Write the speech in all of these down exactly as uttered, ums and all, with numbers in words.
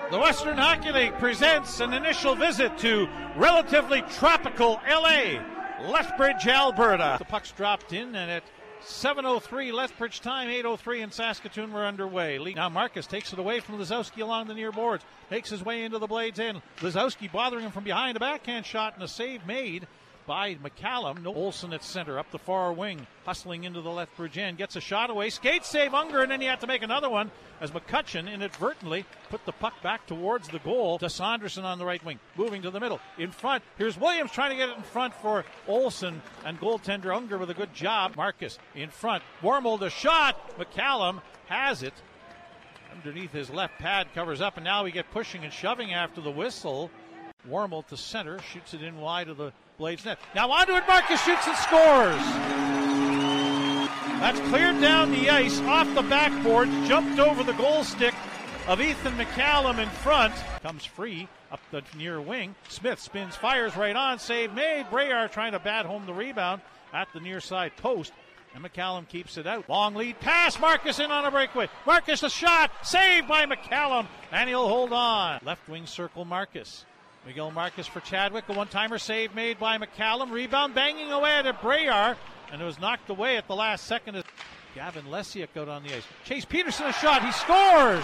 The Western Hockey League presents an initial visit to relatively tropical L A, Lethbridge, Alberta. The puck's dropped in, and at seven oh three Lethbridge time, eight oh three in Saskatoon, we're underway. Now Marcus takes it away from Lisowski along the near boards, makes his way into the Blades end. Lisowski bothering him from behind, a backhand shot and a save made by McCallum. No Olsen at center, up the far wing, hustling into the Lethbridge end, gets a shot away, skate save Unger, and then you have to make another one as McCutcheon inadvertently put the puck back towards the goal to Saunderson on the right wing, moving to the middle, in front. Here's Williams trying to get it in front for Olsen, and goaltender Unger with a good job. Marcus in front, Wormel the shot, McCallum has it underneath his left pad, covers up, and now we get pushing and shoving after the whistle. Wormel to center, shoots it in wide of the Blades net. Now onto it, Marcus shoots and scores. That's cleared down the ice, off the backboard, jumped over the goal stick of Ethan McCallum in front. Comes free up the near wing. Smith spins, fires right on, save made. Brayar trying to bat home the rebound at the near side post, and McCallum keeps it out. Long lead pass, Marcus in on a breakaway. Marcus a shot, saved by McCallum, and he'll hold on. Left wing circle Marcus. Miguel Marcus for Chadwick, a one-timer save made by McCallum. Rebound banging away at Brayar, and it was knocked away at the last second. Gavin Lesiak out on the ice. Chase Peterson a shot, he scores!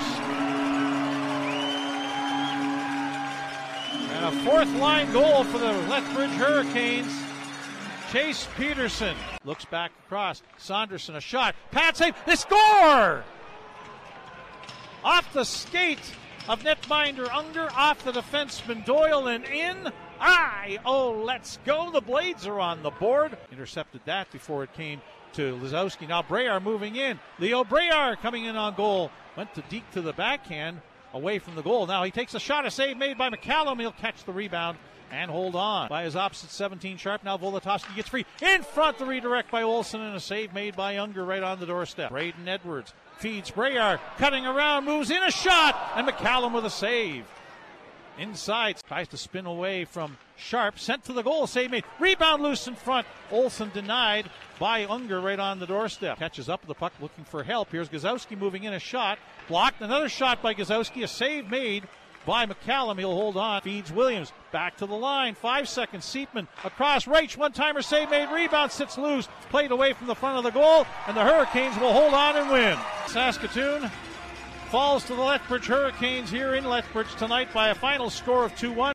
And a fourth line goal for the Lethbridge Hurricanes. Chase Peterson looks back across. Saunderson a shot, pad save, they score! Off the skate of netminder Unger, off the defenseman Doyle, and in. Aye, oh, let's go. The Blades are on the board. Intercepted that before it came to Lisowski. Now Brayar moving in. Leo Brayar coming in on goal. Went to Deke to the backhand, away from the goal. Now he takes a shot, a save made by McCallum. He'll catch the rebound and hold on by his opposite seventeen sharp. Now Volotovsky gets free. In front, the redirect by Olsen, and a save made by Unger right on the doorstep. Braden Edwards feeds Brayar, cutting around, moves in, a shot, and McCallum with a save. Inside, tries to spin away from Sharp, sent to the goal, save made. Rebound loose in front. Olsen denied by Unger right on the doorstep. Catches up with the puck, looking for help. Here's Gazowski moving in, a shot. Blocked, another shot by Gazowski, a save made by McCallum. He'll hold on. Feeds Williams. Back to the line. Five seconds. Seepman across. Reich. One-timer save made. Rebound sits loose. Played away from the front of the goal. And the Hurricanes will hold on and win. Saskatoon falls to the Lethbridge Hurricanes here in Lethbridge tonight by a final score of two one.